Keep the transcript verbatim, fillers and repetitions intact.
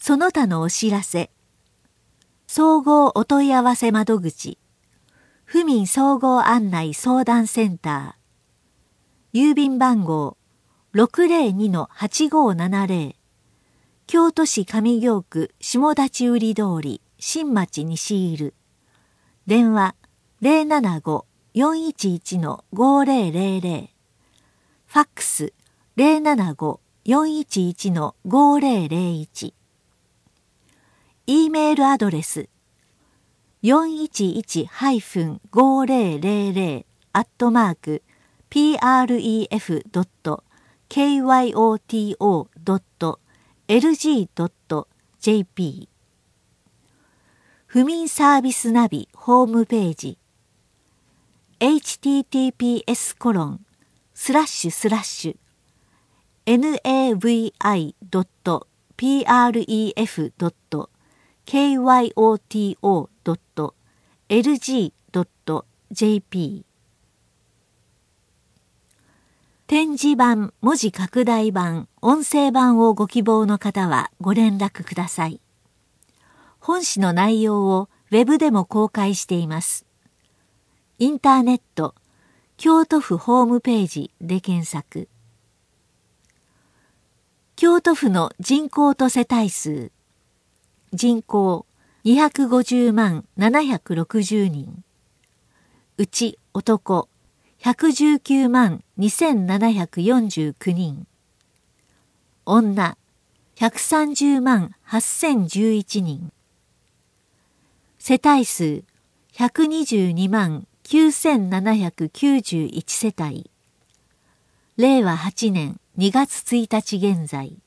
その他のお知らせ。総合お問い合わせ窓口、府民総合案内相談センター、郵便番号 ろくぜろにのはちごーななぜろ、京都市上京区下立売通り新町西入、電話 ゼロななご よんいちいちのごーぜろぜろぜろ、ファックス ゼロななご よんいちいちのごーぜろぜろいち、E メールアドレス よんいちいち ごーぜろぜろぜろ アットマーク ピーアールイーエフ ドット ケーワイオーティーオー ドット エルジー ドット ジェーピー 府民サービスナビホームページ エイチティーティーピーエスコロンスラッシュスラッシュ エヌエーブイアイ ドット ピーアールイーエフ ドット ケーワイオーティーオー ドット エルジー ドット ジェーピー 展示版、文字拡大版、音声版をご希望の方はご連絡ください。本誌の内容をウェブでも公開しています。インターネット、京都府ホームページで検索。京都府の人口と世帯数。人口にひゃくごじゅうまんななひゃくろくじゅうにん。うち男ひゃくじゅうきゅうまんにせんななひゃくよんじゅうきゅうにん。女ひゃくさんじゅうまんはっせんじゅういちにん。世帯数ひゃくにじゅうにまんきゅうせんななひゃくきゅうじゅういち世帯。れいわはちねんにがつついたち現在。